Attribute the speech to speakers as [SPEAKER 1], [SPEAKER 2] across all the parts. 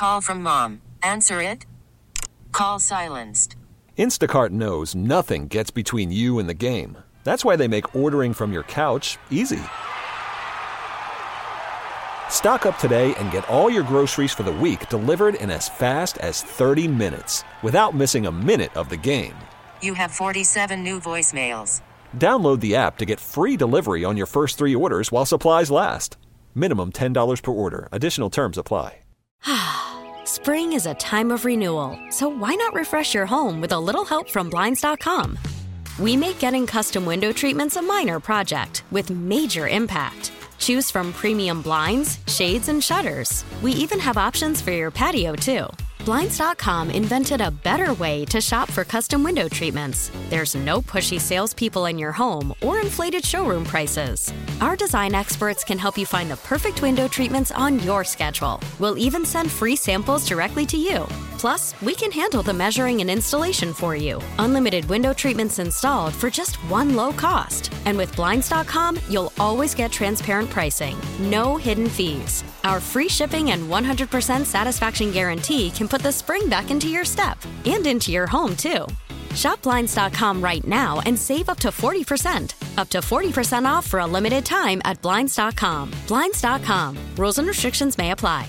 [SPEAKER 1] call from mom. Answer it. Call silenced.
[SPEAKER 2] Instacart knows nothing gets between you and the game. That's why they make ordering from your couch easy. Stock up today and get all your groceries for the week delivered in as fast as 30 minutes without missing a minute of the game.
[SPEAKER 1] You have 47 new voicemails.
[SPEAKER 2] Download the app to get free delivery on your first 3 orders while supplies last. Minimum $10 per order. Additional terms apply.
[SPEAKER 3] Spring is a time of renewal, so why not refresh your home with a little help from Blinds.com? We make getting custom window treatments a minor project with major impact. Choose from premium blinds, shades, and shutters. We even have options for your patio, too. Blinds.com invented a better way to shop for custom window treatments. There's no pushy salespeople in your home or inflated showroom prices. Our design experts can help you find the perfect window treatments on your schedule. We'll even send free samples directly to you. Plus, we can handle the measuring and installation for you. Unlimited window treatments installed for just one low cost. And with Blinds.com, you'll always get transparent pricing. No hidden fees. Our free shipping and 100% satisfaction guarantee can put the spring back into your step and into your home, too. Shop Blinds.com right now and save up to 40%. Up to 40% off for a limited time at Blinds.com. Blinds.com. Rules and restrictions may apply.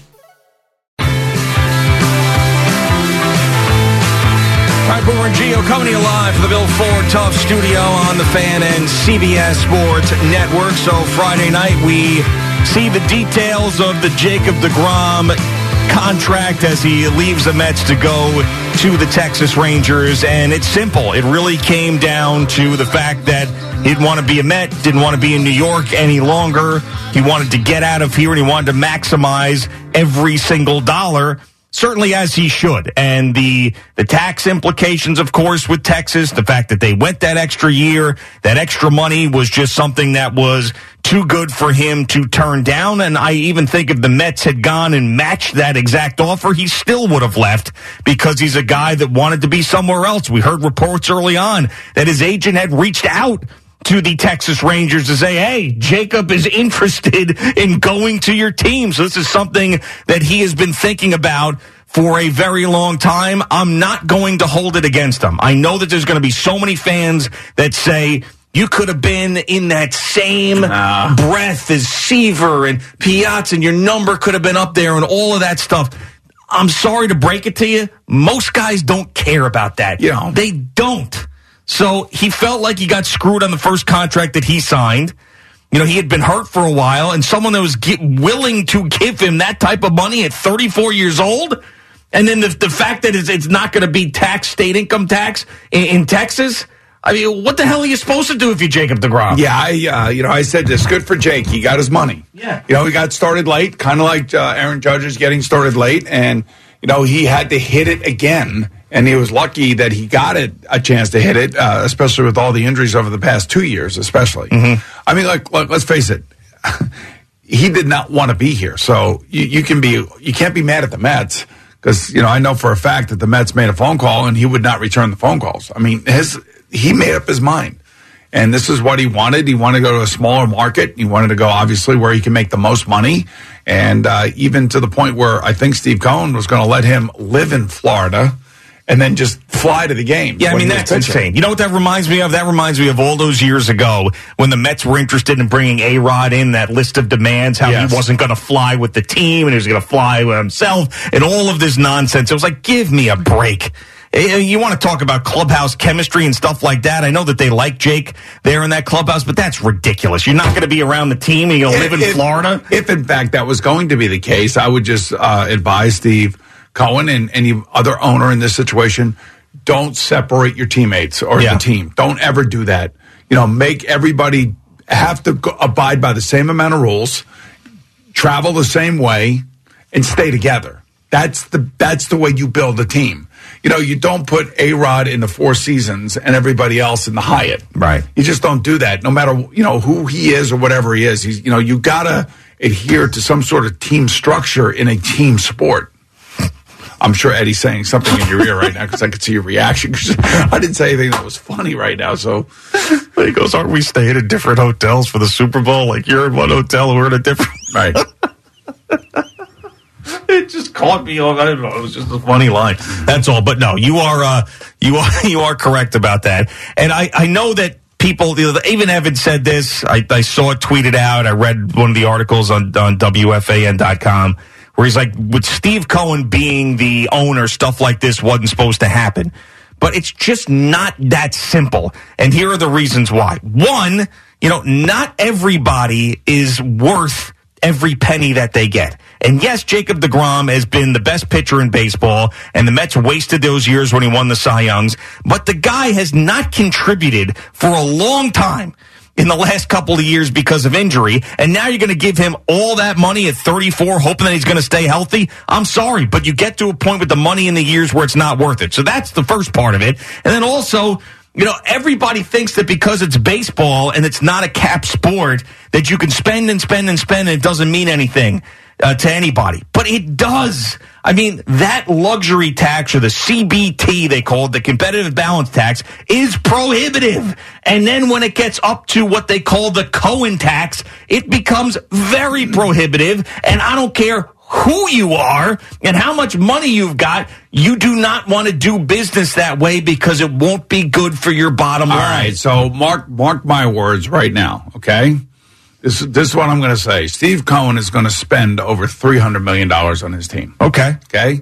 [SPEAKER 4] All right, Boomer and Gio coming to you live from the Bill Ford Tough Studio on the Fan and CBS Sports Network. So Friday night we see the details of the Jacob deGrom contract as he leaves the Mets to go to the Texas Rangers. And it's simple. It really came down to the fact that he didn't want to be a Met, didn't want to be in New York any longer. He wanted to get out of here and he wanted to maximize every single dollar. Certainly as he should. And the tax implications, of course, with Texas, the fact that they went that extra year, that extra money was just something that was too good for him to turn down. And I even think if the Mets had gone and matched that exact offer, he still would have left because he's a guy that wanted to be somewhere else. We heard reports early on that his agent had reached out to the Texas Rangers to say, hey, Jacob is interested in going to your team. So this is something that he has been thinking about for a very long time. I'm not going to hold it against him. I know that there's going to be so many fans that say, you could have been in that same breath as Seaver and Piazza, and your number could have been up there and all of that stuff. I'm sorry to break it to you. Most guys don't care about that. You know, they don't. So he felt like he got screwed on the first contract that he signed. You know, he had been hurt for a while, and someone that was willing to give him that type of money at 34 years old, and then the fact that it's not going to be state income tax in Texas. I mean, what the hell are you supposed to do if you're Jacob deGrom?
[SPEAKER 5] Yeah, I said this. Good for Jake. He got his money. Yeah. You know, he got started late, kind of like Aaron Judge is getting started late, and, you know, he had to hit it again. And he was lucky that he got a chance to hit it, especially with all the injuries over the past 2 years, especially. Mm-hmm. I mean, like, let's face it. He did not want to be here. So you can't be mad at the Mets because, you know, I know for a fact that the Mets made a phone call and he would not return the phone calls. I mean, he made up his mind. And this is what he wanted. He wanted to go to a smaller market. He wanted to go, obviously, where he can make the most money. And even to the point where I think Steve Cohen was going to let him live in Florida and then just fly to the game.
[SPEAKER 4] Yeah, I mean, that's insane. You know what that reminds me of? That reminds me of all those years ago when the Mets were interested in bringing A-Rod in, that list of demands, how he wasn't going to fly with the team and he was going to fly with himself and all of this nonsense. It was like, give me a break. You want to talk about clubhouse chemistry and stuff like that. I know that they like Jake there in that clubhouse, but that's ridiculous. You're not going to be around the team and you're going to live in Florida?
[SPEAKER 5] If, in fact, that was going to be the case, I would just advise Steve Cohen and any other owner in this situation, don't separate your teammates or the team. Don't ever do that. You know, make everybody have to abide by the same amount of rules, travel the same way, and stay together. That's the way you build a team. You know, you don't put A-Rod in the Four Seasons and everybody else in the Hyatt.
[SPEAKER 4] Right.
[SPEAKER 5] You just don't do that, no matter, you know, who he is or whatever he is. You know, you got to adhere to some sort of team structure in a team sport. I'm sure Eddie's saying something in your ear right now because I could see your reaction. I didn't say anything that was funny right now. So
[SPEAKER 4] he goes, aren't we staying in different hotels for the Super Bowl? Like you're in one hotel, we're in a different.
[SPEAKER 5] Right.
[SPEAKER 4] It just caught me off. I don't know. It was just a funny line. That's all. But no, you are correct about that. And I know that people, even Evan said this. I saw it tweeted out. I read one of the articles on WFAN.com where he's like, with Steve Cohen being the owner, stuff like this wasn't supposed to happen. But it's just not that simple. And here are the reasons why. One, not everybody is worth every penny that they get. And yes, Jacob deGrom has been the best pitcher in baseball, and the Mets wasted those years when he won the Cy Youngs. But the guy has not contributed for a long time in the last couple of years because of injury. And now you're going to give him all that money at 34, hoping that he's going to stay healthy? I'm sorry, but you get to a point with the money in the years where it's not worth it. So that's the first part of it. And then also, everybody thinks that because it's baseball and it's not a cap sport that you can spend and spend and spend and it doesn't mean anything to anybody. But it does. I mean, that luxury tax, or the CBT they call it, the competitive balance tax, is prohibitive. And then when it gets up to what they call the Cohen tax, it becomes very prohibitive. And I don't care who you are and how much money you've got, you do not want to do business that way because it won't be good for your bottom line.
[SPEAKER 5] All right, so mark my words right now, okay? This is what I'm going to say. Steve Cohen is going to spend over $300 million on his team.
[SPEAKER 4] Okay.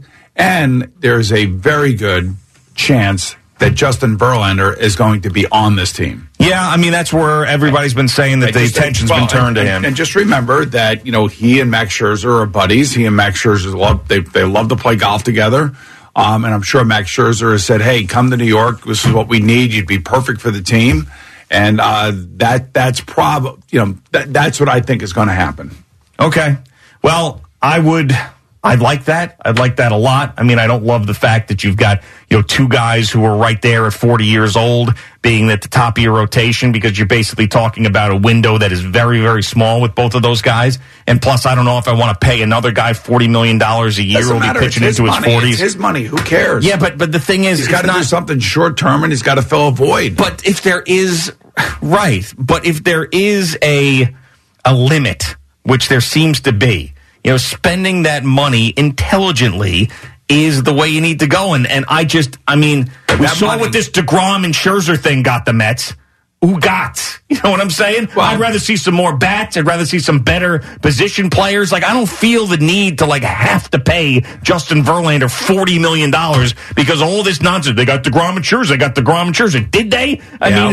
[SPEAKER 5] And there's a very good chance that Justin Verlander is going to be on this team.
[SPEAKER 4] Yeah, I mean, that's where everybody's been saying that the attention's been turned to him.
[SPEAKER 5] And just remember that, he and Max Scherzer are buddies. He and Max Scherzer they love to play golf together. And I'm sure Max Scherzer has said, hey, come to New York. This is what we need. You'd be perfect for the team. And that's what I think is going to happen.
[SPEAKER 4] Okay. Well, I'd like that. I'd like that a lot. I mean, I don't love the fact that you've got, two guys who are right there at 40 years old being at the top of your rotation, because you're basically talking about a window that is very, very small with both of those guys. And plus, I don't know if I want to pay another guy $40 million a year who'll be pitching into his 40s.
[SPEAKER 5] It's his money. Who cares?
[SPEAKER 4] Yeah, but the thing is,
[SPEAKER 5] he's got to do something short term, and he's got to fill a void.
[SPEAKER 4] But if there is a limit, which there seems to be, spending that money intelligently is the way you need to go. And we saw what this deGrom and Scherzer thing got the Mets. Who got? You know what I'm saying? Well, I'd rather see some more bats. I'd rather see some better position players. I don't feel the need to have to pay Justin Verlander $40 million because of all this nonsense. They got deGrom and Scherzer. Did they?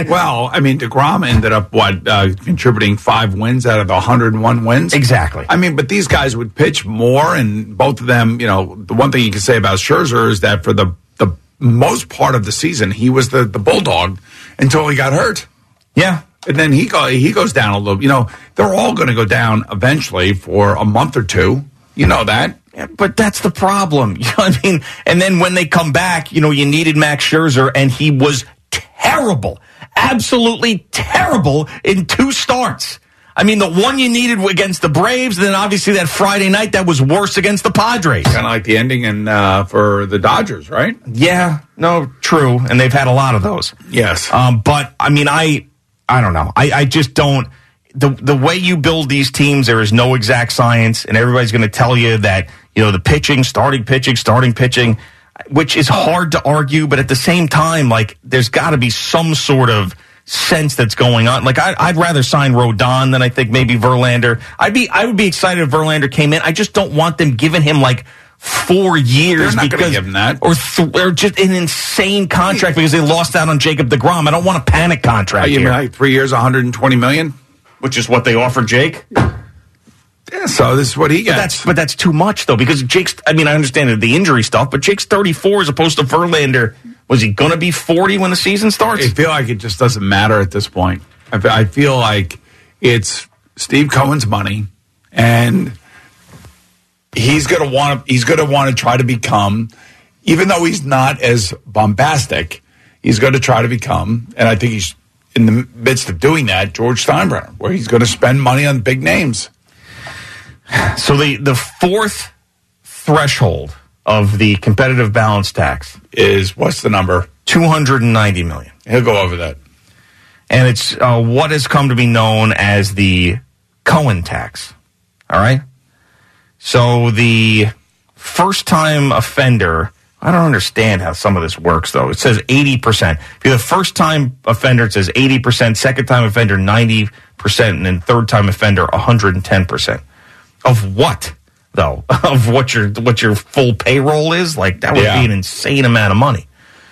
[SPEAKER 5] deGrom ended up contributing 5 wins out of the 101 wins.
[SPEAKER 4] Exactly.
[SPEAKER 5] But these guys would pitch more, and both of them. The one thing you can say about Scherzer is that for the most part of the season, he was the bulldog until he got hurt.
[SPEAKER 4] Yeah.
[SPEAKER 5] And then he goes down a little. They're all going to go down eventually for a month or two. You know that.
[SPEAKER 4] Yeah, but that's the problem. You know what I mean? And then when they come back, you needed Max Scherzer, and he was terrible. Absolutely terrible in 2 starts. The one you needed against the Braves, and then obviously that Friday night that was worse against the Padres.
[SPEAKER 5] Kind of like the ending for the Dodgers, right?
[SPEAKER 4] Yeah, no, true, and they've had a lot of those.
[SPEAKER 5] Yes.
[SPEAKER 4] But, I don't know. I just don't. The way you build these teams, there is no exact science, and everybody's going to tell you that, the pitching, starting pitching, which is hard to argue, but at the same time, there's got to be some sort of sense that's going on. I'd rather sign Rodon than I think maybe Verlander. I would be excited if Verlander came in. I just don't want them giving him 4 years.
[SPEAKER 5] They're not going to give him that,
[SPEAKER 4] or just an insane contract because they lost out on Jacob deGrom. I don't want a panic contract.
[SPEAKER 5] You mean 3 years, $120 million,
[SPEAKER 4] which is what they offered Jake.
[SPEAKER 5] Yeah, so this is what he gets.
[SPEAKER 4] But that's too much though, because Jake's. I understand the injury stuff, but Jake's 34 as opposed to Verlander. Was he going to be 40 when the season starts?
[SPEAKER 5] I feel like it just doesn't matter at this point. I feel like it's Steve Cohen's money, and he's going to want to try to become, even though he's not as bombastic, he's going to try to become, and I think he's in the midst of doing that, George Steinbrenner, where he's going to spend money on big names.
[SPEAKER 4] So the fourth threshold of the competitive balance tax
[SPEAKER 5] is, what's the number?
[SPEAKER 4] $290 million.
[SPEAKER 5] He'll go over that.
[SPEAKER 4] And it's what has come to be known as the Cohen tax. All right? So the first-time offender, I don't understand how some of this works, though. It says 80%. If you're the first-time offender, it says 80%, second-time offender, 90%, and then third-time offender, 110%. Of what, though? Of what your full payroll is? Like, that would be an insane amount of money.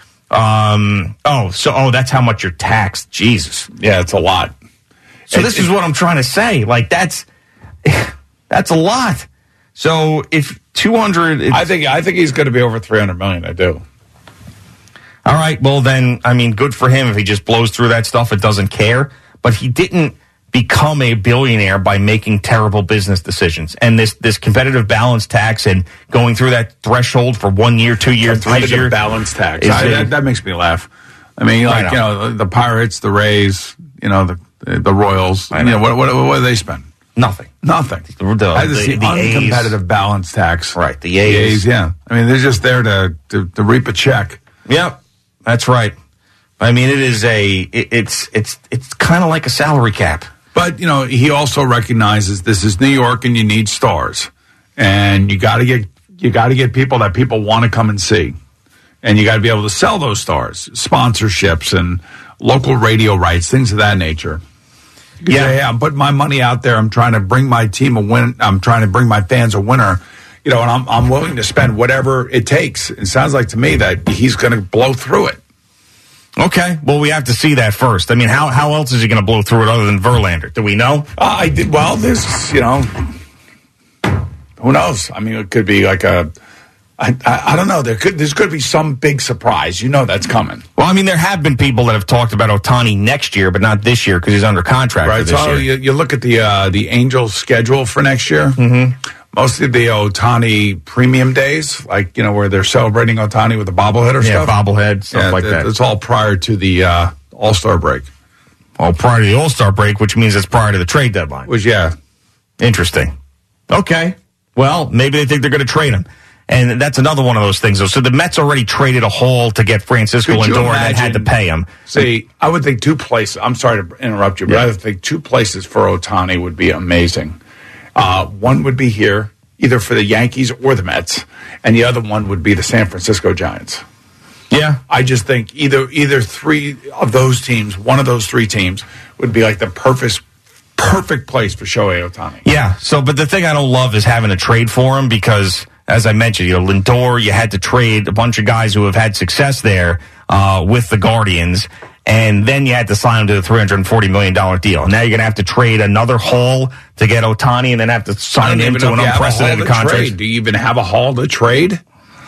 [SPEAKER 4] That's how much you're taxed. Jesus.
[SPEAKER 5] Yeah, it's a lot.
[SPEAKER 4] So this is what I'm trying to say. Like, that's a lot. So if 200,
[SPEAKER 5] I think he's going to be over 300 million. I do.
[SPEAKER 4] All right. Well, then, I mean, good for him if he just blows through that stuff and doesn't care. But he didn't become a billionaire by making terrible business decisions. And this competitive balance tax and going through that throreshold for 1 year, 2 year, 3 years.
[SPEAKER 5] Competitive balance tax. That makes me laugh. I mean, like, the Pirates, the Rays, the Royals. What do they spend?
[SPEAKER 4] Nothing.
[SPEAKER 5] The uncompetitive balance tax.
[SPEAKER 4] Right. The A's.
[SPEAKER 5] Yeah. I mean, they're just there to reap a check.
[SPEAKER 4] Yep. That's right. I mean, it's kind of like a salary cap.
[SPEAKER 5] But, he also recognizes this is New York and you need stars. And you got to get people that people want to come and see. And you got to be able to sell those stars, sponsorships and local radio rights, things of that nature. Yeah, I'm putting my money out there. I'm trying to bring my team a win. I'm trying to bring my fans a winner. And I'm willing to spend whatever it takes. It sounds like to me that he's going to blow through it.
[SPEAKER 4] Okay, well, we have to see that first. I mean, how else is he going to blow through it other than Verlander? Do we know?
[SPEAKER 5] Who knows? I mean, it could be like I don't know. There's going to be some big surprise. That's coming.
[SPEAKER 4] Well, I mean, there have been people that have talked about Ohtani next year, but not this year because he's under contract for this year.
[SPEAKER 5] You look at the Angels' schedule for next year. Mm-hmm. Most of the Ohtani premium days, like, where they're celebrating Ohtani with the bobblehead stuff.
[SPEAKER 4] Yeah, bobblehead, stuff like that.
[SPEAKER 5] It's all prior to the All-Star break.
[SPEAKER 4] Oh, prior to the All-Star break, which means it's prior to the trade deadline. Interesting. Okay. Well, maybe they think they're going to trade him. And that's another one of those things, though. So the Mets already traded a haul to get Francisco Lindor and had to pay him.
[SPEAKER 5] See, I would think two places. I'm sorry to interrupt you, but I would think two places for Ohtani would be amazing. One would be here, either for the Yankees or the Mets, and the other one would be the San Francisco Giants.
[SPEAKER 4] Yeah.
[SPEAKER 5] I just think either three of those teams, one of those three teams, would be like the perfect place for Shohei Ohtani.
[SPEAKER 4] Yeah. So, but the thing I don't love is having to trade for him because, as I mentioned, Lindor, you had to trade a bunch of guys who have had success there with the Guardians, and then you had to sign him to the $340 million deal. Now you're going to have to trade another haul to get Ohtani and then have to sign him to an unprecedented contract.
[SPEAKER 5] Do you even have a haul to trade?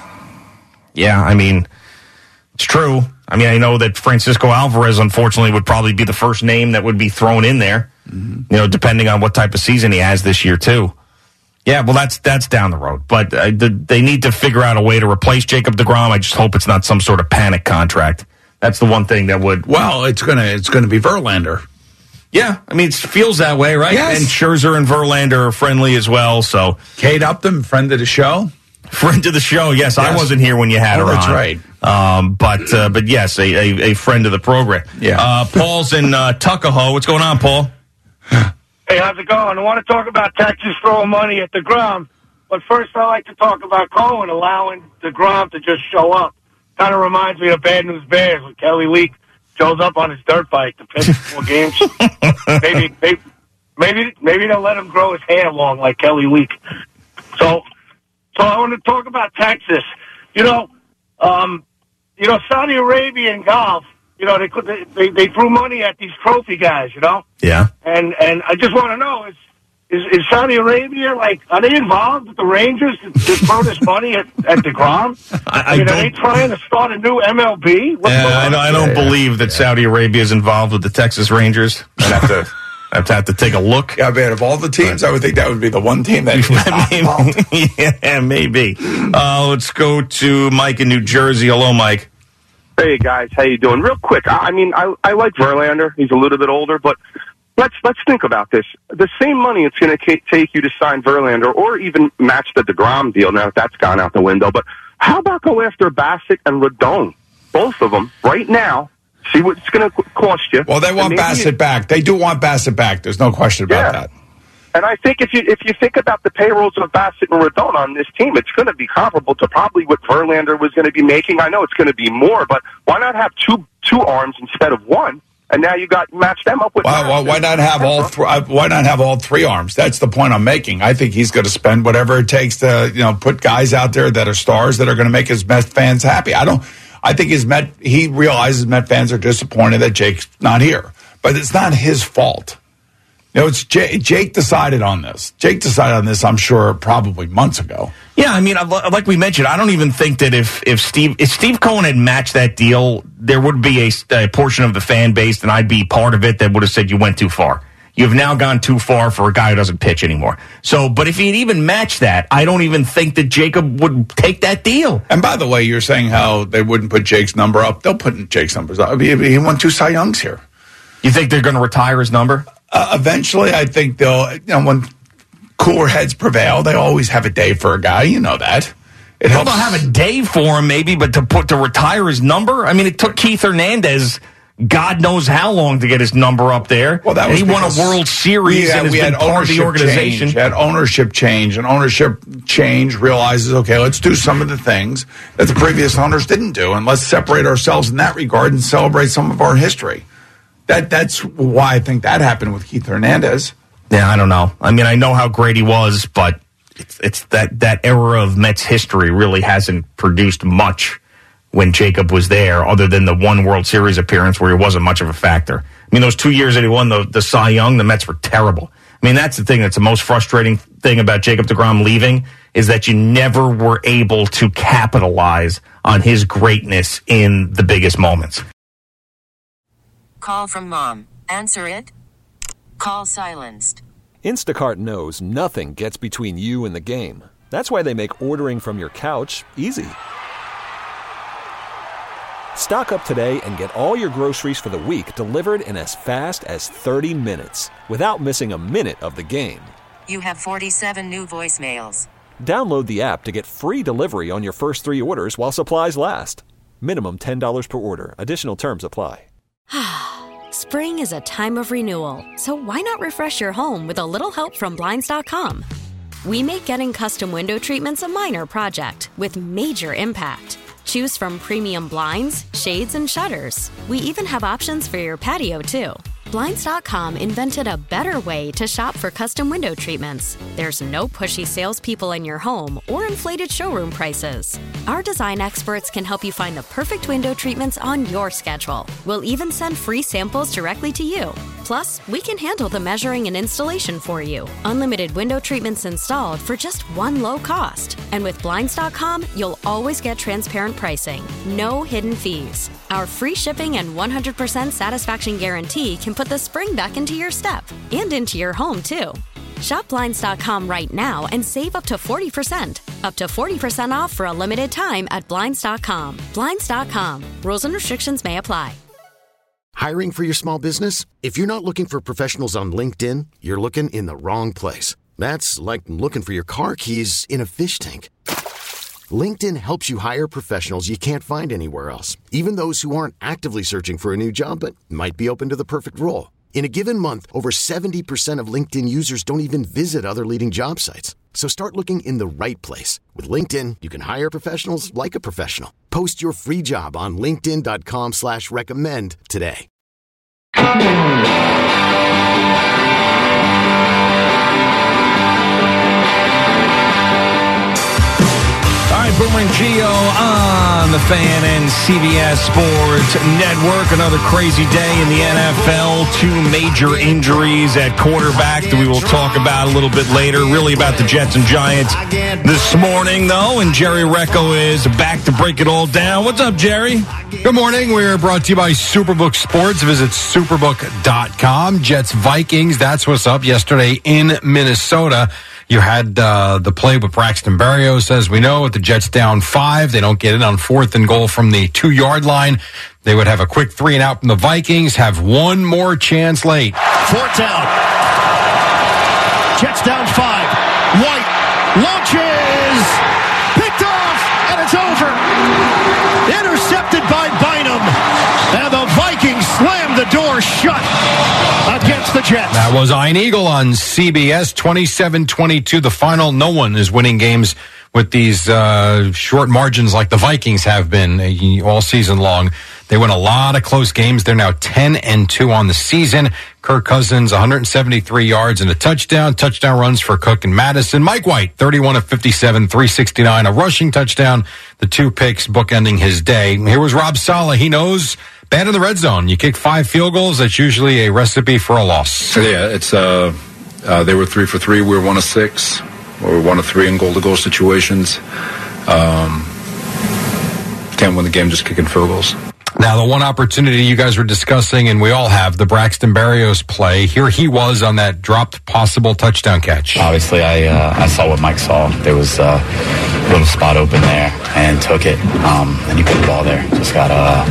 [SPEAKER 4] Yeah, I mean, it's true. I mean, I know that Francisco Alvarez, unfortunately, would probably be the first name that would be thrown in there, depending on what type of season he has this year, too. Yeah, well, that's down the road. But they need to figure out a way to replace Jacob deGrom. I just hope it's not some sort of panic contract. That's the one thing that would...
[SPEAKER 5] Well, it's gonna be Verlander.
[SPEAKER 4] Yeah, I mean, it feels that way, right?
[SPEAKER 5] Yes.
[SPEAKER 4] And Scherzer and Verlander are friendly as well, so...
[SPEAKER 5] Kate Upton, friend of the show?
[SPEAKER 4] Friend of the show, yes. I wasn't here when you had her on.
[SPEAKER 5] That's right.
[SPEAKER 4] But yes, a friend of the program.
[SPEAKER 5] Yeah.
[SPEAKER 4] Paul's in Tuckahoe. What's going on, Paul?
[SPEAKER 6] Hey, how's it going? I want to talk about Texas throwing money at DeGrom, but first I like to talk about Cohen allowing DeGrom to just show up. Kind of reminds me of Bad News Bears with Kelly Leak shows up on his dirt bike to pitch 4 games. Maybe they'll let him grow his hair long like Kelly Leak. So I want to talk about Texas. Saudi Arabia and golf. They threw money at these trophy guys.
[SPEAKER 4] Yeah.
[SPEAKER 6] And I just want to know is Saudi Arabia, are they involved with the Rangers to throw this money at DeGrom? Are they trying to start a new MLB?
[SPEAKER 4] I don't believe that Saudi Arabia is involved with the Texas Rangers. I'd have to take a look.
[SPEAKER 5] Yeah, man, of all the teams, I would think that would be the one team that is not involved.
[SPEAKER 4] Yeah, maybe. Let's go to Mike in New Jersey. Hello, Mike.
[SPEAKER 7] Hey, guys. How you doing? Real quick, I like Verlander. He's a little bit older, but let's think about this. The same money it's going to take you to sign Verlander or even match the DeGrom deal. Now, that's gone out the window. But how about go after Bassett and Rodon? Both of them right now. See what it's going to cost you.
[SPEAKER 5] Well, they want Bassett back. They do want Bassett back. There's no question about that.
[SPEAKER 7] And I think if you think about the payrolls of Bassett and Rodon on this team, it's going to be comparable to probably what Verlander was going to be making. I know it's going to be more, but why not have two arms instead of one? And now you match them up with.
[SPEAKER 5] Why not have all? Why not have all three arms? That's the point I'm making. I think he's going to spend whatever it takes to put guys out there that are stars that are going to make his Met fans happy. I think he realizes Met fans are disappointed that Jake's not here, but it's not his fault. It's Jake decided on this. Jake decided on this, I'm sure, probably months ago.
[SPEAKER 4] Yeah, I mean, like we mentioned, I don't even think that if Steve Cohen had matched that deal, there would be a portion of the fan base, and I'd be part of it, that would have said you went too far. You've now gone too far for a guy who doesn't pitch anymore. So, but if he'd even matched that, I don't even think that Jacob would take that deal.
[SPEAKER 5] And by the way, you're saying how they wouldn't put Jake's number up. They'll put Jake's numbers up. He won 2 Cy Youngs here.
[SPEAKER 4] You think they're going to retire his number?
[SPEAKER 5] Eventually, I think they'll, when cooler heads prevail, they always have a day for a guy. You know that.
[SPEAKER 4] They'll have a day for him, maybe, but to retire his number? I mean, it took Keith Hernandez God knows how long to get his number up there.
[SPEAKER 5] Well, that was
[SPEAKER 4] he won a World Series and has been part of the organization.
[SPEAKER 5] Had ownership change, and ownership change realizes, okay, let's do some of the things that the previous owners didn't do, and let's separate ourselves in that regard and celebrate some of our history. That's why I think that happened with Keith Hernandez.
[SPEAKER 4] Yeah, I don't know. I mean, I know how great he was, but it's that era of Mets history really hasn't produced much when Jacob was there, other than the one World Series appearance where he wasn't much of a factor. I mean, those 2 years that he won the Cy Young, the Mets were terrible. I mean, that's the thing that's the most frustrating thing about Jacob deGrom leaving, is that you never were able to capitalize on his greatness in the biggest moments.
[SPEAKER 1] Call from mom. Answer it. Call silenced.
[SPEAKER 2] Instacart knows nothing gets between you and the game. That's why they make ordering from your couch easy. Stock up today and get all your groceries for the week delivered in as fast as 30 minutes without missing a minute of the game.
[SPEAKER 1] You have 47 new voicemails.
[SPEAKER 2] Download the app to get free delivery on your first 3 orders while supplies last. Minimum $10 per order. Additional terms apply.
[SPEAKER 3] Spring is a time of renewal, so why not refresh your home with a little help from Blinds.com? We make getting custom window treatments a minor project with major impact. Choose from premium blinds, shades, and shutters. We even have options for your patio, too. Blinds.com invented a better way to shop for custom window treatments. There's no pushy salespeople in your home or inflated showroom prices. Our design experts can help you find the perfect window treatments on your schedule. We'll even send free samples directly to you. Plus, we can handle the measuring and installation for you. Unlimited window treatments installed for just one low cost. And with Blinds.com, you'll always get transparent pricing. No hidden fees. Our free shipping and 100% satisfaction guarantee can put the spring back into your step and into your home, too. Shop Blinds.com right now and save up to 40%. Up to 40% off for a limited time at Blinds.com. Blinds.com. Rules and restrictions may apply.
[SPEAKER 8] Hiring for your small business? If you're not looking for professionals on LinkedIn, you're looking in the wrong place. That's like looking for your car keys in a fish tank. LinkedIn helps you hire professionals you can't find anywhere else, even those who aren't actively searching for a new job but might be open to the perfect role. In a given month, over 70% of LinkedIn users don't even visit other leading job sites. So start looking in the right place. With LinkedIn, you can hire professionals like a professional. Post your free job on linkedin.com/recommend today.
[SPEAKER 4] All right, Boomer and Gio on the Fan and CBS Sports Network. Another crazy day in the NFL. 2 major injuries at quarterback that we will talk about a little bit later. Really about the Jets and Giants this morning, though. And Jerry Recco is back to break it all down. What's up, Jerry?
[SPEAKER 9] Good morning. We're brought to you by Superbook Sports. Visit superbook.com. Jets Vikings. That's what's up. Yesterday in Minnesota, you had the play with Braxton Berrios. As we know, with the Jets down 5, they don't get it on 4th and goal from the 2-yard line. They would have a quick 3 and out from the Vikings, have one more chance late.
[SPEAKER 10] 4th down. Jets down 5. White launches. Picked off, and it's over. Intercepted by Bynum. And the Vikings slam the door shut against the Jets.
[SPEAKER 9] That was Iron Eagle on CBS, 27-22. The final, no one is winning games with these short margins like the Vikings have been all season long. They win a lot of close games. They're now 10-2 on the season. Kirk Cousins, 173 yards and a touchdown. Touchdown runs for Cook and Madison. Mike White, 31 of 57, 369, a rushing touchdown. The 2 picks bookending his day. Here was Rob Saleh. He knows bad in the red zone. You kick 5 field goals, that's usually a recipe for a loss.
[SPEAKER 11] Yeah, it's they were 3 for 3. We were 1 of 6. We were 1 of 3 in goal-to-goal situations. Can't win the game just kicking field goals.
[SPEAKER 9] Now, the one opportunity you guys were discussing, and we all have, the Braxton Berrios play. Here he was on that dropped possible touchdown catch.
[SPEAKER 12] Obviously, I saw what Mike saw. There was a little spot open there and took it. And he put the ball there. Just got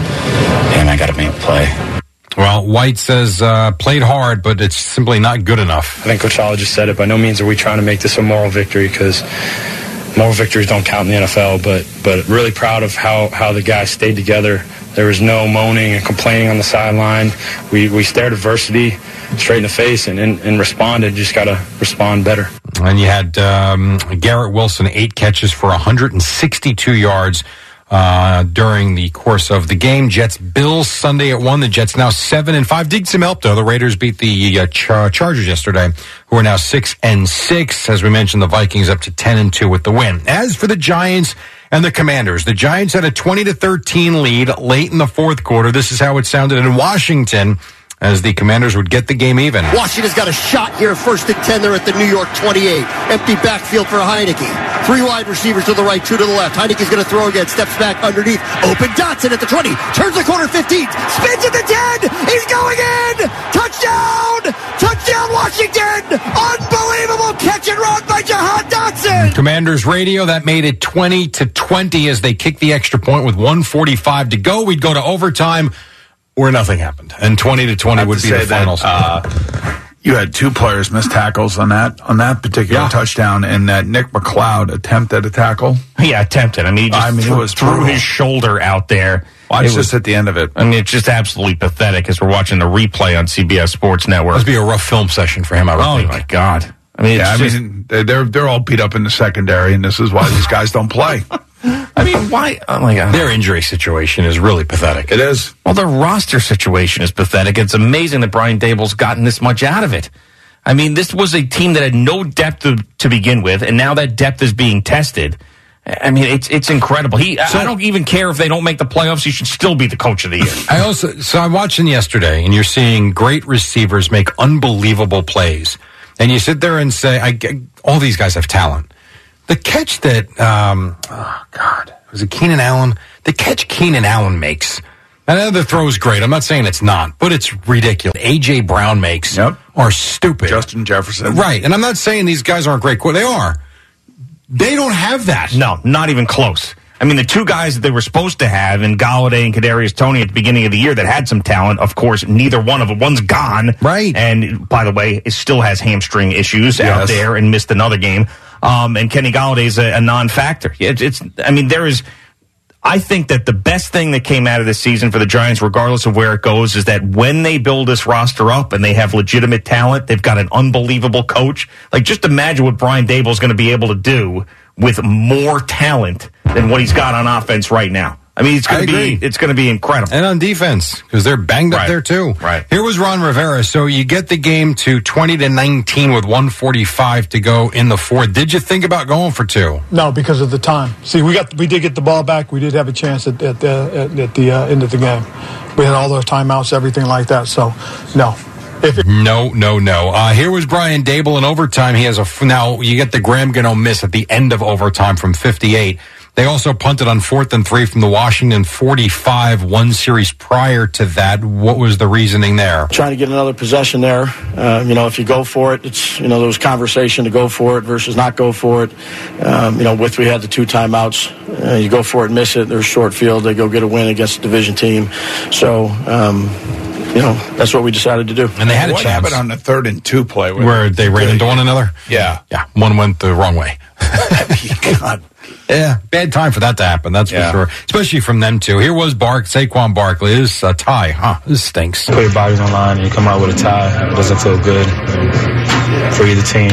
[SPEAKER 12] to make the play.
[SPEAKER 9] Well, White says played hard, but it's simply not good enough.
[SPEAKER 13] I think Coach Saleh just said it. By no means are we trying to make this a moral victory, because moral victories don't count in the NFL, but really proud of how the guys stayed together. There was no moaning and complaining on the sideline. We stared adversity straight in the face and responded. Just got to respond better.
[SPEAKER 9] And you had Garrett Wilson, 8 catches for 162 yards during the course of the game. Jets-Bills Sunday at 1. The Jets now 7-5. Did some help, though. The Raiders beat the Chargers yesterday, who are now 6-6. As we mentioned, the Vikings up to 10-2 with the win. As for the Giants and the Commanders, the Giants had a 20-13 lead late in the fourth quarter. This is how it sounded in Washington, as the Commanders would get the game even.
[SPEAKER 14] Washington's got a shot here, 1st and 10. They're at the New York 28. Empty backfield for Heineke. 3 wide receivers to the right, 2 to the left. Heineke's going to throw again, steps back underneath. Open Dotson at the 20. Turns the corner, 15. Spins at the 10. He's going in. Touchdown. Touchdown, Washington. Unbelievable catch and run by Jahan Dotson.
[SPEAKER 9] Commanders radio, that made it 20-20 as they kicked the extra point with 1:45 to go. We'd go to overtime, where nothing happened, and 20-20 would be the final score.
[SPEAKER 5] You had 2 players miss tackles on that particular touchdown, and that Nick McLeod attempted a tackle.
[SPEAKER 4] Yeah, attempted. I mean, he just threw his shoulder out there.
[SPEAKER 5] Watch this at the end of it.
[SPEAKER 4] I mean, it's just absolutely pathetic as we're watching the replay on CBS Sports Network.
[SPEAKER 9] Must be a rough film session for him, I would think.
[SPEAKER 4] Oh, my God. I mean,
[SPEAKER 5] they're all beat up in the secondary, and this is why these guys don't play.
[SPEAKER 4] I mean, why? Oh, my God.
[SPEAKER 9] Their injury situation is really pathetic.
[SPEAKER 5] It is.
[SPEAKER 4] Well, their roster situation is pathetic. It's amazing that Brian Daboll's gotten this much out of it. I mean, this was a team that had no depth to begin with, and now that depth is being tested. I mean, it's incredible. I don't even care if they don't make the playoffs. He should still be the coach of the year.
[SPEAKER 9] I'm watching yesterday, and you're seeing great receivers make unbelievable plays. And you sit there and say, all these guys have talent. The catch that, was it Keenan Allen? The catch Keenan Allen makes. And the throw's great. I'm not saying it's not, but it's ridiculous. A.J. Brown makes are stupid.
[SPEAKER 5] Justin Jefferson.
[SPEAKER 9] Right. And I'm not saying these guys aren't great. They are. They don't have that.
[SPEAKER 4] No, not even close. I mean, the 2 guys that they were supposed to have in Golladay and Kadarius Toney at the beginning of the year that had some talent, of course, neither one of them. One's gone.
[SPEAKER 9] Right.
[SPEAKER 4] And, by the way, it still has hamstring issues out there and missed another game. And Kenny Golladay is a non-factor. I think that the best thing that came out of this season for the Giants, regardless of where it goes, is that when they build this roster up and they have legitimate talent, they've got an unbelievable coach. Like, just imagine what Brian Daboll is going to be able to do with more talent than what he's got on offense right now. I mean, it's going to be incredible.
[SPEAKER 9] And on defense, because they're banged up there too.
[SPEAKER 4] Right.
[SPEAKER 9] Here was Ron Rivera. So you get the game to 20-19 with 1:45 to go in the fourth. Did you think about going for 2?
[SPEAKER 15] No, because of the time. See, we did get the ball back. We did have a chance at the end of the game. We had all those timeouts, everything like that. So, no.
[SPEAKER 9] No. Here was Brian Daboll in overtime. He has now you get the Graham Gano miss at the end of overtime from 58. They also punted on 4th and 3 from the Washington 45, 1 series prior to that. What was the reasoning there?
[SPEAKER 14] Trying to get another possession there. If you go for it, it's, there was conversation to go for it versus not go for it. We had the 2 timeouts. You go for it and miss it. There's short field. They go get a win against a division team. So, that's what we decided to do.
[SPEAKER 9] And they had a chance.
[SPEAKER 5] What happened on the 3rd and 2 play?
[SPEAKER 9] Where they ran into one another?
[SPEAKER 5] Yeah.
[SPEAKER 9] One went the wrong way.
[SPEAKER 5] God.
[SPEAKER 9] Yeah, bad time for that to happen, that's for sure. Especially from them two. Here was Saquon Barkley. This is a tie, huh? This stinks.
[SPEAKER 13] Put your bodies on the line and you come out with a tie. It doesn't feel good for either team.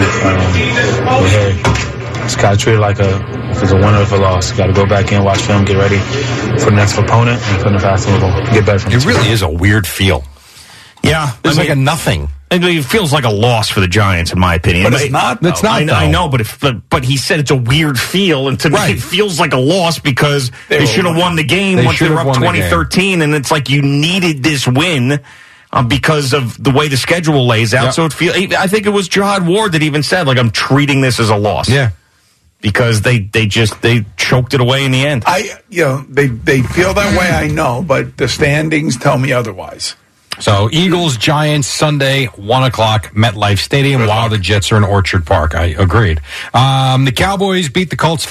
[SPEAKER 13] But hey, just got to treat it like if it's a win or if a loss. Got to go back in, watch film, get ready for the next opponent, and put in the fast and get better from it.
[SPEAKER 9] It really is a weird feel.
[SPEAKER 4] Yeah.
[SPEAKER 9] It's like a nothing.
[SPEAKER 4] It feels like a loss for the Giants, in my opinion.
[SPEAKER 5] But it's not.
[SPEAKER 9] It's not.
[SPEAKER 4] I know, but he said it's a weird feel, and to me it feels like a loss because they should have won the game once they were up 2013, and it's like you needed this win because of the way the schedule lays out. So I think it was Jihad Ward that even said, like, I'm treating this as a loss.
[SPEAKER 9] Yeah.
[SPEAKER 4] Because they choked it away in the end.
[SPEAKER 5] They feel that way, I know, but the standings tell me otherwise.
[SPEAKER 9] So, Eagles, Giants, Sunday, 1 o'clock, MetLife Stadium, while the Jets are in Orchard Park. I agreed. The Cowboys beat the Colts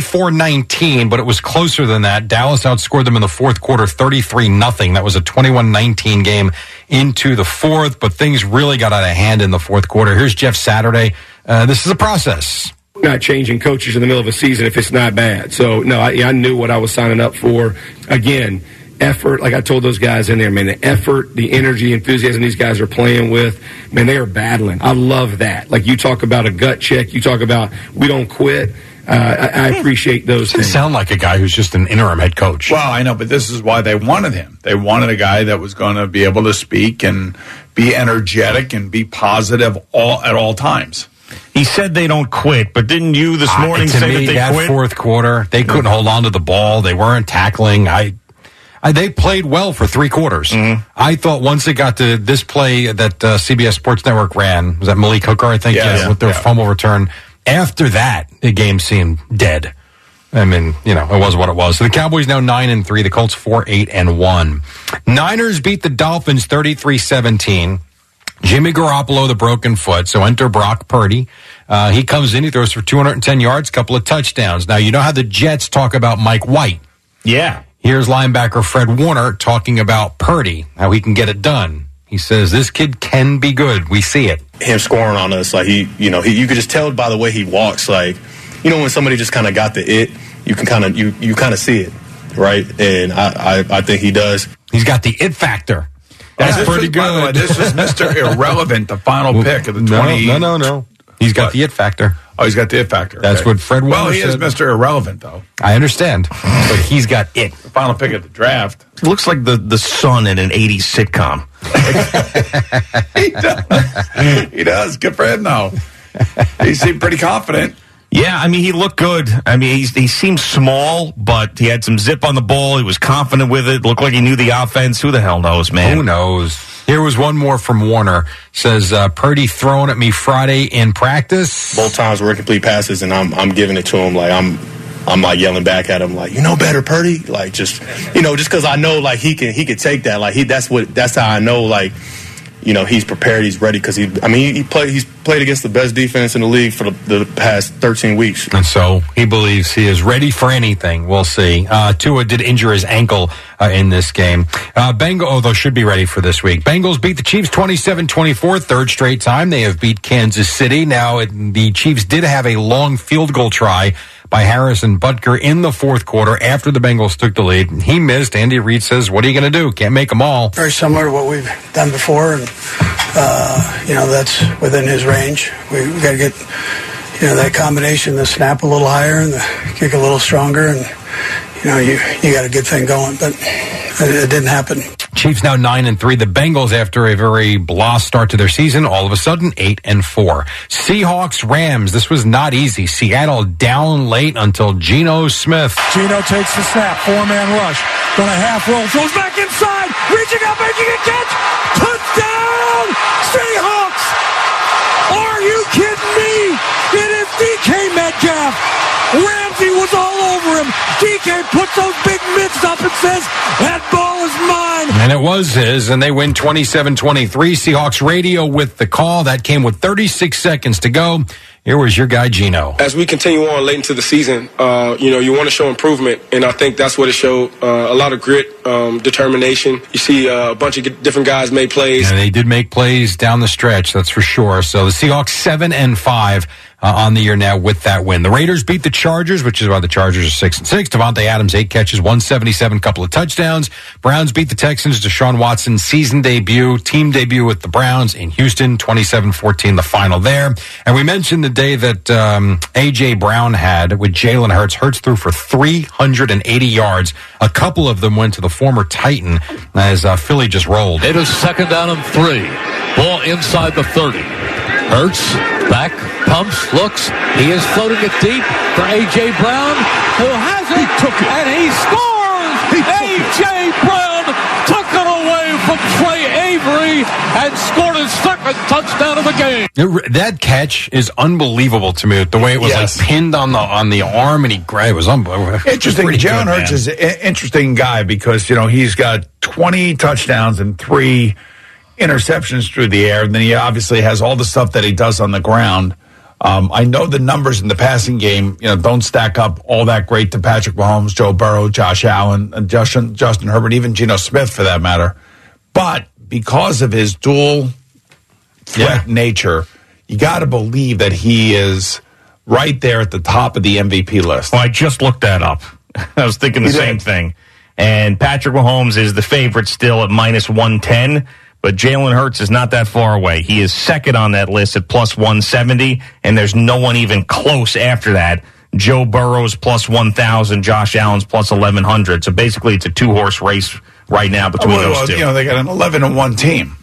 [SPEAKER 9] 54-19, but it was closer than that. Dallas outscored them in the fourth quarter 33-0. That was a 21-19 game into the fourth, but things really got out of hand in the fourth quarter. Here's Jeff Saturday. This is a process.
[SPEAKER 16] Not changing coaches in the middle of a season if it's not bad. So, no, I knew what I was signing up for. Again, effort, like I told those guys in there, man, the effort, the energy, enthusiasm these guys are playing with, man, they are battling. I love that. Like, you talk about a gut check, you talk about we don't quit. I appreciate those things.
[SPEAKER 9] Sound like a guy who's just an interim head coach.
[SPEAKER 5] Well, I know, but this is why they wanted him. They wanted a guy that was going to be able to speak and be energetic and be positive at all times.
[SPEAKER 4] He said they don't quit, but didn't you this morning say that they quit?
[SPEAKER 9] Fourth quarter, they couldn't hold on to the ball. They weren't tackling. They played well for 3 quarters. Mm-hmm. I thought once it got to this play that CBS Sports Network ran, was that Malik Hooker, I think, with their fumble return. After that, the game seemed dead. I mean, it was what it was. So the Cowboys now 9-3, the Colts 4-8-1. Niners beat the Dolphins 33-17. Jimmy Garoppolo, the broken foot. So enter Brock Purdy. He comes in, he throws for 210 yards, couple of touchdowns. Now, you know how the Jets talk about Mike White.
[SPEAKER 4] Yeah.
[SPEAKER 9] Here's linebacker Fred Warner talking about Purdy, how he can get it done. He says, this kid can be good. We see it.
[SPEAKER 17] Him scoring on us, like you could just tell by the way he walks, like, when somebody just kind of got the it, you can kind of see it, right? And I think he does.
[SPEAKER 9] He's got the it factor. That's pretty good.
[SPEAKER 5] By the way, this is Mr. Irrelevant, the final pick of the 20.
[SPEAKER 9] No. He's got the it factor.
[SPEAKER 5] Oh, he's got the it factor.
[SPEAKER 9] That's what Fred Warner said.
[SPEAKER 5] Well, he is Mr. Irrelevant, though.
[SPEAKER 9] I understand, but he's got it.
[SPEAKER 5] The final pick of the draft.
[SPEAKER 4] It looks like the son in an 80s sitcom.
[SPEAKER 5] He does. Good for him, though. He seemed pretty confident.
[SPEAKER 4] Yeah, I mean, he looked good. I mean, he seemed small, but he had some zip on the ball. He was confident with it. Looked like he knew the offense. Who the hell knows, man?
[SPEAKER 9] Who knows? Here was one more from Warner. Says, Purdy throwing at me Friday in practice.
[SPEAKER 17] Both times were incomplete passes, and I'm giving it to him. Like, I'm like yelling back at him, like, you know better, Purdy. Like, just because I know, like, he could take that. Like, that's how I know, like, he's prepared, he's ready, because he's played against the best defense in the league for the past 13 weeks.
[SPEAKER 9] And so he believes he is ready for anything. We'll see. Tua did injure his ankle in this game. They should be ready for this week. Bengals beat the Chiefs 27-24, third straight time. They have beat Kansas City. Now, the Chiefs did have a long field goal try by Harrison Butker in the fourth quarter after the Bengals took the lead. He missed. Andy Reid says, what are you going to do? Can't make them all.
[SPEAKER 18] Very similar to what we've done before, and, that's within his range. We got to get, that combination, the snap a little higher and the kick a little stronger, and, you got a good thing going, but it didn't happen.
[SPEAKER 9] Chiefs now 9-3. The Bengals, after a very blah start to their season, all of a sudden 8-4. Seahawks Rams. This was not easy. Seattle down late until Geno Smith.
[SPEAKER 15] Geno takes the snap. 4-man rush. Going to half roll. Throws back inside. Reaching up, making a catch. Touchdown! Seahawks! Are you kidding me? It is DK Metcalf. Ramsey was all over him. DK puts those big mitts up and says, that ball is mine.
[SPEAKER 9] And it was his, and they win 27-23. Seahawks radio with the call. That came with 36 seconds to go. Here was your guy, Geno.
[SPEAKER 19] As we continue on late into the season, you want to show improvement, and I think that's what it showed. A lot of grit, determination. You see a bunch of different guys make plays.
[SPEAKER 9] Yeah, they did make plays down the stretch, that's for sure. So the Seahawks 7-5 on the year now with that win. The Raiders beat the Chargers, which is why the Chargers are 6-6. Devontae Adams, 8 catches, 177, couple of touchdowns. Browns beat the Texans. Deshaun Watson, team debut with the Browns in Houston, 27-14, the final there. And we mentioned the day that A.J. Brown had with Jalen Hurts. Hurts threw for 380 yards. A couple of them went to the former Titan as Philly just rolled.
[SPEAKER 20] It is 2nd down and 3. Ball inside the 30. Hurts, back, pumps, looks. He is floating it deep for A.J. Brown, who has it. He took it. And he scores! A.J. Brown took it away from Trey Avery and scored his 2nd touchdown of the game.
[SPEAKER 9] That catch is unbelievable to me. The way it was like pinned on the arm, and he grabbed it was unbelievable.
[SPEAKER 5] Interesting. Jalen Hurts is an interesting guy because, he's got 20 touchdowns and 3 interceptions through the air. And then he obviously has all the stuff that he does on the ground. I know the numbers in the passing game, don't stack up all that great to Patrick Mahomes, Joe Burrow, Josh Allen, and Justin Herbert, even Geno Smith for that matter. But because of his dual threat nature, you got to believe that he is right there at the top of the MVP list.
[SPEAKER 21] Well, I just looked that up. I was thinking the same thing. And Patrick Mahomes is the favorite still at -110. But Jalen Hurts is not that far away. He is second on that list at +170, and there's no one even close after that. Joe Burrow's +1,000, Josh Allen's +1,100. So basically, it's a 2-horse race right now between those two.
[SPEAKER 5] They got an 11-1 team,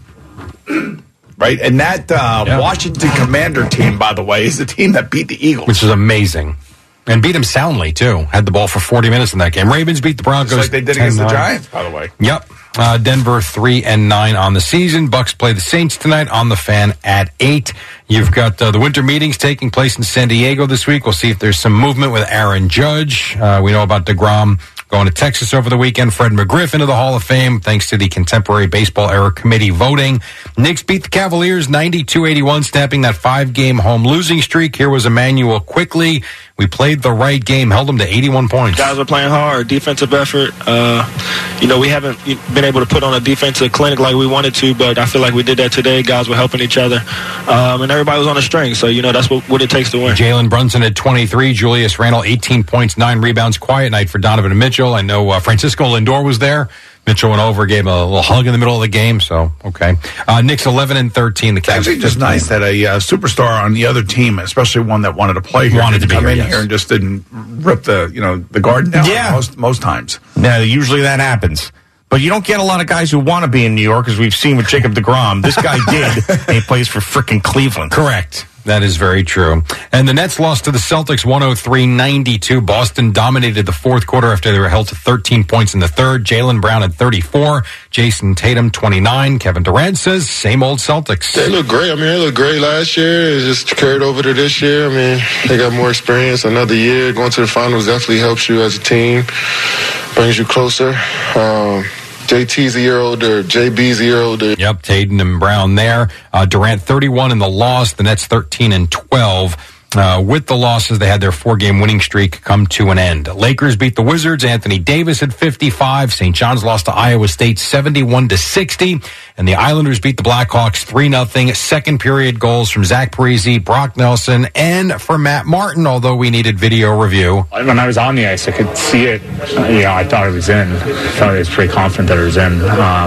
[SPEAKER 5] right? And that Washington Commander team, by the way, is the team that beat the Eagles,
[SPEAKER 9] which is amazing. And beat him soundly, too. Had the ball for 40 minutes in that game. Ravens beat the Broncos.
[SPEAKER 5] Just like they did against the Giants, by the way.
[SPEAKER 9] Yep. Denver 3-9 on the season. Bucks play the Saints tonight on the Fan at 8. You've got the winter meetings taking place in San Diego this week. We'll see if there's some movement with Aaron Judge. We know about DeGrom going to Texas over the weekend. Fred McGriff into the Hall of Fame thanks to the Contemporary Baseball Era Committee voting. Knicks beat the Cavaliers 92-81, snapping that 5-game home losing streak. Here was Emmanuel Quickly. We played the right game, held them to 81 points.
[SPEAKER 19] Guys are playing hard, defensive effort. We haven't been able to put on a defensive clinic like we wanted to, but I feel like we did that today. Guys were helping each other, and everybody was on a string. So, that's what it takes to win.
[SPEAKER 9] Jalen Brunson at 23, Julius Randle 18 points, 9 rebounds. Quiet night for Donovan Mitchell. I know Francisco Lindor was there. Mitchell went over, gave a little hug in the middle of the game, so okay. Knicks 11-13. The Cavs.
[SPEAKER 5] It's actually just nice that a superstar on the other team, especially one that wanted to play here,
[SPEAKER 21] wanted to come in
[SPEAKER 5] here and just didn't rip the garden down. Yeah, most times.
[SPEAKER 21] Yeah, usually that happens. But you don't get a lot of guys who want to be in New York, as we've seen with Jacob DeGrom. This guy did, and he plays for frickin' Cleveland.
[SPEAKER 9] Correct. That is very true. And the Nets lost to the Celtics 103-92. Boston dominated the fourth quarter after they were held to 13 points in the third. Jaylen Brown at 34. Jason Tatum 29. Kevin Durant says same old Celtics.
[SPEAKER 22] They look great. They looked great last year. It just carried over to this year. They got more experience. Another year. Going to the finals definitely helps you as a team. Brings you closer. JT's a year older. JB's a year older.
[SPEAKER 9] Yep, Tatum and Brown there. Durant 31 in the loss. The Nets 13-12. With the losses, they had their 4-game winning streak come to an end. Lakers beat the Wizards. Anthony Davis at 55. St. John's lost to Iowa State 71-60. And the Islanders beat the Blackhawks 3-0. Second period goals from Zach Parise, Brock Nelson, and for Matt Martin, although we needed video review.
[SPEAKER 23] When I was on the ice, I could see it. I thought it was in. I thought I was pretty confident that it was in.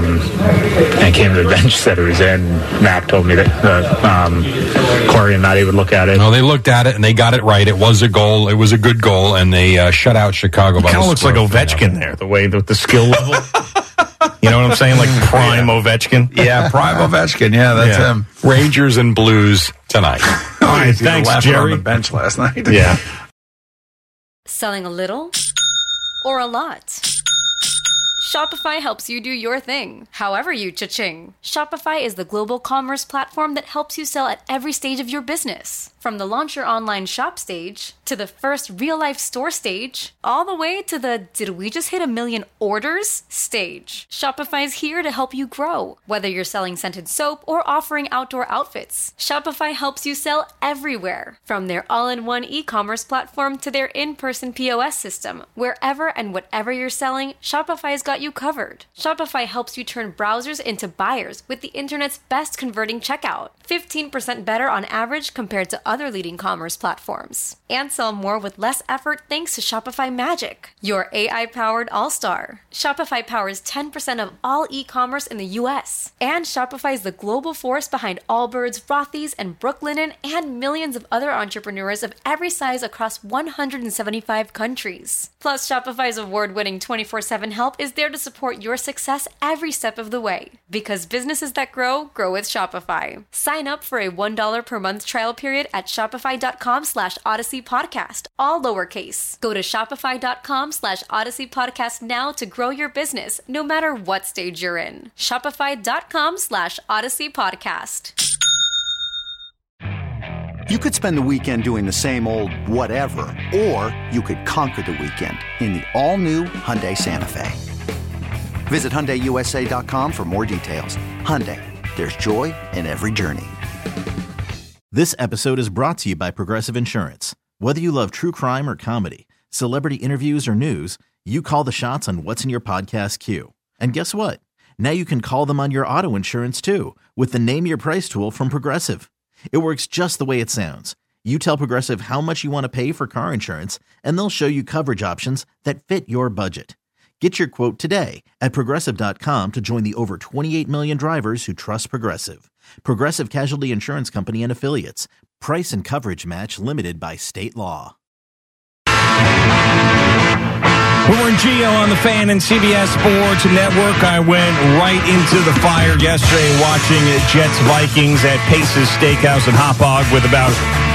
[SPEAKER 23] And I came to the bench, said it was in. Matt told me that Corey and Matty would look at it.
[SPEAKER 9] No, they looked at it and they got it right. It was a goal. It was a good goal, and they shut out Chicago.
[SPEAKER 21] It kind of looks like Ovechkin there, the way the skill level. You know what I'm saying? Like prime Ovechkin.
[SPEAKER 5] Yeah, prime Ovechkin. Yeah, that's him.
[SPEAKER 9] Rangers and Blues tonight.
[SPEAKER 5] All right, thanks, Jerry. On the bench last night.
[SPEAKER 21] Yeah.
[SPEAKER 24] Selling a little or a lot? Shopify helps you do your thing, however you cha-ching. Shopify is the global commerce platform that helps you sell at every stage of your business. From the launch your online shop stage, to the first real-life store stage, all the way to the did we just hit 1 million orders stage. Shopify is here to help you grow. Whether you're selling scented soap or offering outdoor outfits, Shopify helps you sell everywhere. From their all-in-one e-commerce platform to their in-person POS system, wherever and whatever you're selling, Shopify's got you covered. Shopify helps you turn browsers into buyers with the internet's best converting checkout. 15% better on average compared to other other leading commerce platforms. And sell more with less effort thanks to Shopify Magic, your AI-powered all-star. Shopify powers 10% of all e-commerce in the U.S. And Shopify is the global force behind Allbirds, Rothy's, and Brooklinen, and millions of other entrepreneurs of every size across 175 countries. Plus, Shopify's award-winning 24/7 help is there to support your success every step of the way. Because businesses that grow with Shopify. Sign up for a $1 per month trial period at shopify.com/Odyssey Podcast, all lowercase. Go to shopify.com/Odyssey Podcast now to grow your business, no matter what stage you're in. Shopify.com/Odyssey Podcast.
[SPEAKER 1] You could spend the weekend doing the same old whatever, or you could conquer the weekend in the all-new Hyundai Santa Fe. Visit HyundaiUSA.com for more details. Hyundai, there's joy in every journey.
[SPEAKER 2] This episode is brought to you by Progressive Insurance. Whether you love true crime or comedy, celebrity interviews or news, you call the shots on what's in your podcast queue. And guess what? Now you can call them on your auto insurance too with the Name Your Price tool from Progressive. It works just the way it sounds. You tell Progressive how much you want to pay for car insurance, and they'll show you coverage options that fit your budget. Get your quote today at Progressive.com to join the over 28 million drivers who trust Progressive. Progressive Casualty Insurance Company and Affiliates. Price and coverage match limited by state law.
[SPEAKER 4] Boomer and Gio on the Fan and CBS Sports Network. I went right into the fire yesterday watching Jets-Vikings at Pace's Steakhouse in Hauppauge with about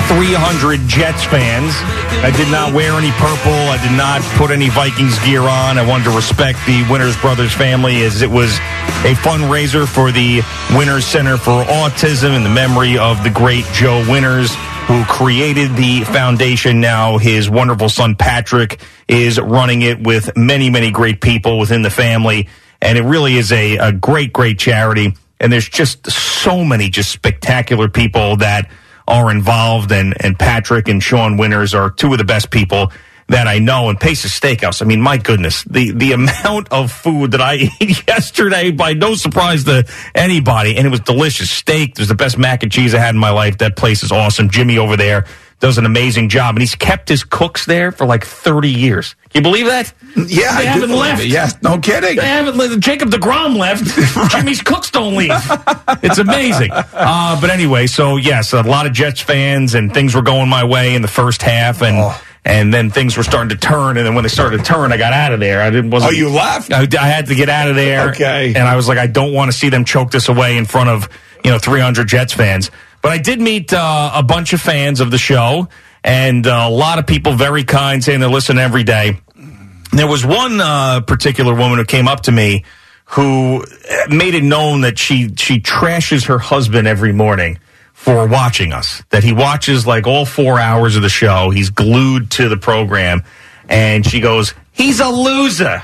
[SPEAKER 4] 300 Jets fans. I did not wear any purple. I did not put any Vikings gear on. I wanted to respect the Winners Brothers family as it was a fundraiser for the Winners Center for Autism in the memory of the great Joe Winners, who created the foundation. Now his wonderful son Patrick is running it with many, many great people within the family. And it really is a great, great charity. And there's just so many just spectacular people that are involved. And Patrick and Sean Winners are two of the best people that I know. And Pace's Steakhouse, I mean, my goodness, the amount of food that I ate yesterday, by no surprise to anybody, and it was delicious. Steak, it was the best mac and cheese I had in my life. That place is awesome. Jimmy over there does an amazing job, and he's kept his cooks there for like 30 years. Can you believe that?
[SPEAKER 5] Yeah,
[SPEAKER 4] they haven't left.
[SPEAKER 5] Yes, no kidding.
[SPEAKER 4] They haven't left. Jacob deGrom left. Jimmy's cooks don't leave. It's amazing. But anyway, so yes, a lot of Jets fans, and things were going my way in the first half, and then things were starting to turn, and then when they started to turn, I got out of there.
[SPEAKER 5] Oh, you left?
[SPEAKER 4] I had to get out of there.
[SPEAKER 5] Okay.
[SPEAKER 4] And I was like, I don't want to see them choke this away in front of 300 Jets fans. But I did meet a bunch of fans of the show, and a lot of people very kind, saying they listen every day. And there was one particular woman who came up to me who made it known that she trashes her husband every morning for watching us, that he watches like all 4 hours of the show. He's glued to the program. And she goes, he's a loser.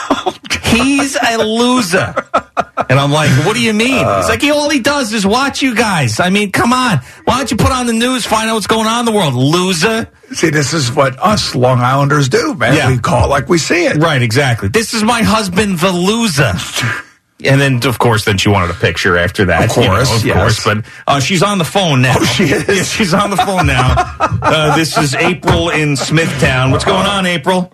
[SPEAKER 4] He's a loser. And I'm like, what do you mean? It's like, all he does is watch you guys. I mean, come on. Why don't you put on the news, find out what's going on in the world? Loser.
[SPEAKER 5] See, this is what us Long Islanders do, man.
[SPEAKER 4] Yeah.
[SPEAKER 5] We call it like we see it.
[SPEAKER 4] Right, exactly. This is my husband, the loser. And then, of course, then she wanted a picture after that.
[SPEAKER 5] Of course,
[SPEAKER 4] of course. But she's on the phone now.
[SPEAKER 5] Oh, she is?
[SPEAKER 4] Yeah, she's on the phone now. This is April in Smithtown. What's going on, April?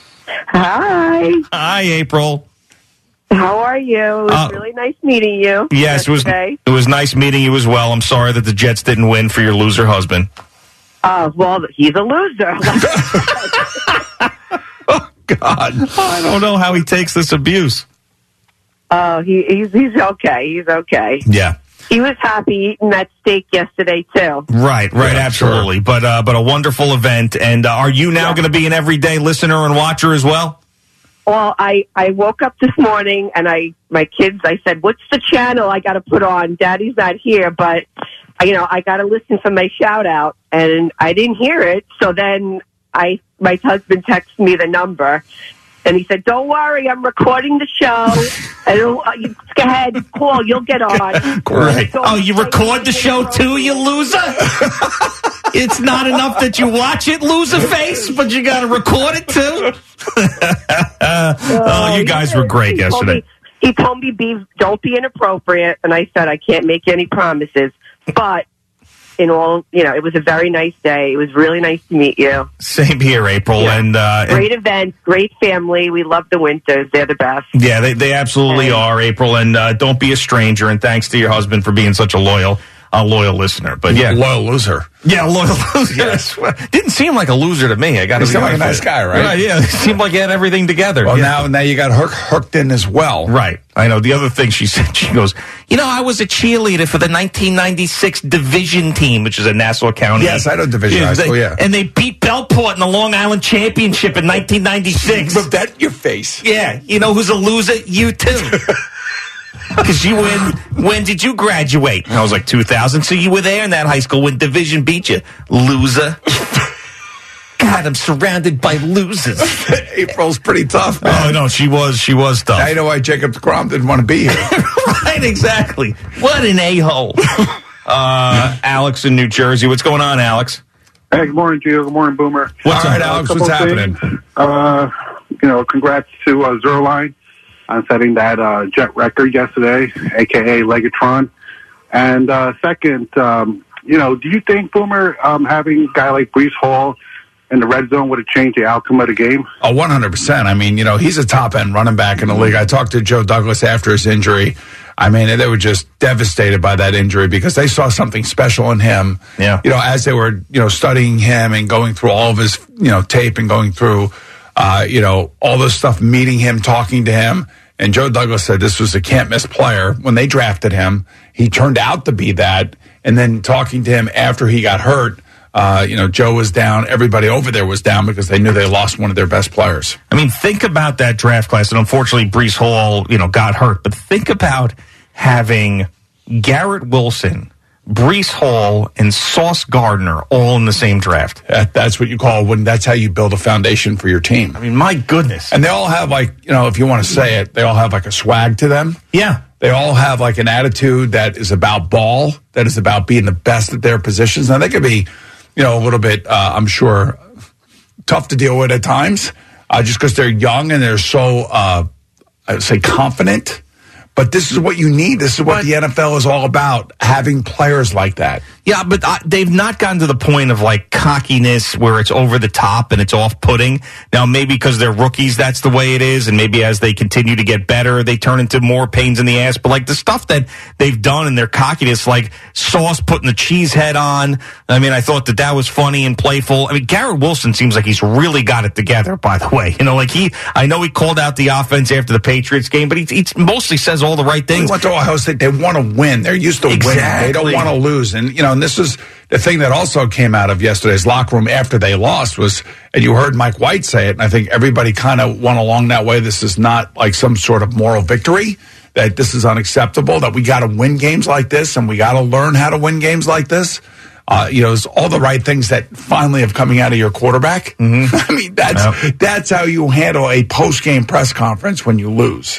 [SPEAKER 6] Hi.
[SPEAKER 4] Hi, April.
[SPEAKER 6] How are you? It was really nice meeting you.
[SPEAKER 4] Yes, it was nice meeting you as well. I'm sorry that the Jets didn't win for your loser husband.
[SPEAKER 6] Well, he's a loser.
[SPEAKER 4] Oh, God. I don't know how he takes this abuse.
[SPEAKER 6] He's okay. He's okay.
[SPEAKER 4] Yeah.
[SPEAKER 6] He was happy eating that steak yesterday, too.
[SPEAKER 4] Right, absolutely. Sure. But a wonderful event. And are you now going to be an everyday listener and watcher as well?
[SPEAKER 6] Well, I woke up this morning and my kids, I said, what's the channel I got to put on? Daddy's not here, but, I got to listen for my shout out. And I didn't hear it. So then my husband texted me the number. And he said, don't worry, I'm recording the show. You go ahead, call, you'll get on.
[SPEAKER 4] Great. Oh, you record the show too, you loser? It's not enough that you watch it, loser face, but you got to record it too? You guys were great yesterday.
[SPEAKER 6] He told me, don't be inappropriate. And I said, I can't make any promises. But in all, it was a very nice day. It was really nice to meet you.
[SPEAKER 21] Same here, April.
[SPEAKER 6] Yeah.
[SPEAKER 21] And
[SPEAKER 6] great events, great family. We love the Winters. They're the best.
[SPEAKER 21] Yeah, they absolutely are, April. And don't be a stranger. And thanks to your husband for being such a loyal listener. But yeah,
[SPEAKER 5] loyal loser.
[SPEAKER 21] Yeah, loyal loser.
[SPEAKER 5] Yes.
[SPEAKER 21] Didn't seem like a loser to me. I got to
[SPEAKER 5] seem like a nice guy, right?
[SPEAKER 21] Yeah, he seemed like he had everything together.
[SPEAKER 5] Well, now you got hooked in as well.
[SPEAKER 21] Right. I know. The other thing she said, she goes, I was a cheerleader for the 1996 Division team, which is a Nassau County.
[SPEAKER 5] Yes, I know Division High School, yeah.
[SPEAKER 21] And they beat Bellport in the Long Island Championship in 1996.
[SPEAKER 5] Rub that in your face.
[SPEAKER 21] Yeah. You know who's a loser? You too. Because when did you graduate? And I was like 2000. So you were there in that high school when Division beat you, loser. God, I'm surrounded by losers.
[SPEAKER 5] April's pretty tough, man.
[SPEAKER 21] Oh no, she was tough.
[SPEAKER 5] Now you know why Jacob DeGrom didn't want to be here.
[SPEAKER 21] Right, exactly. What an a-hole. Alex in New Jersey. What's going on, Alex?
[SPEAKER 3] Hey, good morning, Gio. Good morning, Boomer.
[SPEAKER 5] What's all right, Alex? What's happening?
[SPEAKER 3] Congrats to Zerline on setting that jet record yesterday, a.k.a. Legatron. And second, do you think, Boomer, having a guy like Breece Hall in the red zone would have changed the outcome of the game?
[SPEAKER 5] Oh, 100%. I mean, he's a top-end running back in the league. I talked to Joe Douglas after his injury. I mean, they were just devastated by that injury because they saw something special in him.
[SPEAKER 21] Yeah.
[SPEAKER 5] As they were, studying him and going through all of his, tape and going through, all this stuff, meeting him, talking to him. And Joe Douglas said this was a can't-miss player. When they drafted him, he turned out to be that. And then talking to him after he got hurt, Joe was down. Everybody over there was down because they knew they lost one of their best players.
[SPEAKER 21] I mean, think about that draft class. And unfortunately, Breece Hall, got hurt. But think about having Garrett Wilson, Breece Hall, and Sauce Gardner all in the same draft.
[SPEAKER 5] That's what you call that's how you build a foundation for your team.
[SPEAKER 21] I mean, my goodness.
[SPEAKER 5] And they all have if you want to say it, they all have a swag to them.
[SPEAKER 21] Yeah.
[SPEAKER 5] They all have an attitude that is about ball, that is about being the best at their positions. Now, they could be, a little bit, I'm sure, tough to deal with at times, just because they're young and they're so, I would say, confident. But this is what you need. This is what the NFL is all about, having players like that.
[SPEAKER 21] Yeah, but they've not gotten to the point of cockiness where it's over the top and it's off-putting. Now, maybe because they're rookies, that's the way it is. And maybe as they continue to get better, they turn into more pains in the ass. But the stuff that they've done in their cockiness, like Sauce putting the cheese head on. I mean, I thought that was funny and playful. I mean, Garrett Wilson seems like he's really got it together, by the way. I know he called out the offense after the Patriots game, but he mostly says all the right things.
[SPEAKER 5] They went to Ohio State. They want to win. They're used to winning. They don't want to lose. And, and this is the thing that also came out of yesterday's locker room after they lost was, and you heard Mike White say it, and I think everybody kind of went along that way. This is not some sort of moral victory, that this is unacceptable, that we got to win games like this, and we got to learn how to win games like this. It's all the right things that finally have coming out of your quarterback. Mm-hmm. I mean, that's how you handle a post-game press conference when you lose.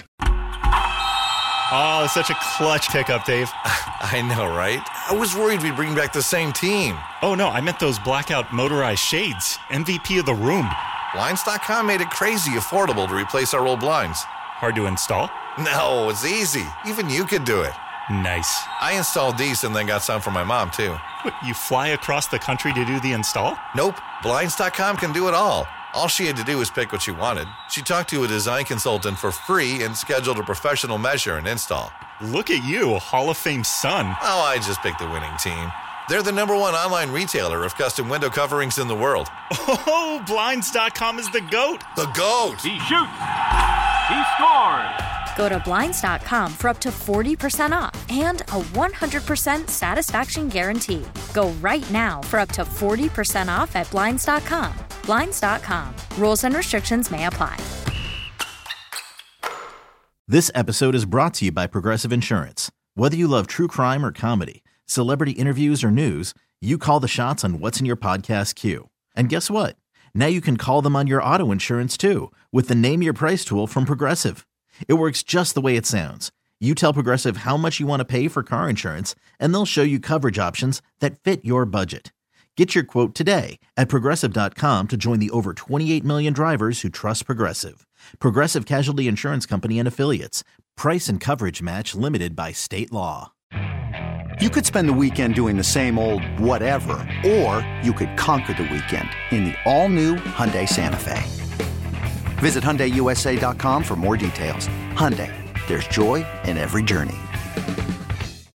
[SPEAKER 7] Oh, such a clutch pickup, Dave. I know, right? I was worried we'd bring back the same team. Oh, no, I meant those blackout motorized shades. MVP of the room.
[SPEAKER 8] Blinds.com made it crazy affordable to replace our old blinds.
[SPEAKER 7] Hard to install?
[SPEAKER 8] No, it's easy. Even you could do it.
[SPEAKER 7] Nice.
[SPEAKER 8] I installed these and then got some for my mom, too.
[SPEAKER 7] What, you fly across the country to do the install?
[SPEAKER 8] Nope. Blinds.com can do it all. All she had to do was pick what she wanted. She talked to a design consultant for free and scheduled a professional measure and install.
[SPEAKER 7] Look at you, a Hall of Fame son.
[SPEAKER 8] Oh, I just picked the winning team. They're the #1 online retailer of custom window coverings in the world.
[SPEAKER 7] Oh, Blinds.com is the GOAT.
[SPEAKER 8] The GOAT.
[SPEAKER 10] He shoots. He scores.
[SPEAKER 24] Go to Blinds.com for up to 40% off and a 100% satisfaction guarantee. Go right now for up to 40% off at Blinds.com. Blinds.com. Rules and restrictions may apply.
[SPEAKER 2] This episode is brought to you by Progressive Insurance. Whether you love true crime or comedy, celebrity interviews or news, you call the shots on what's in your podcast queue. And guess what? Now you can call them on your auto insurance too with the Name Your Price tool from Progressive. It works just the way it sounds. You tell Progressive how much you want to pay for car insurance, and they'll show you coverage options that fit your budget. Get your quote today at Progressive.com to join the over 28 million drivers who trust Progressive. Progressive Casualty Insurance Company and Affiliates. Price and coverage match limited by state law.
[SPEAKER 1] You could spend the weekend doing the same old whatever, or you could conquer the weekend in the all-new Hyundai Santa Fe. Visit HyundaiUSA.com for more details. Hyundai, there's joy in every journey.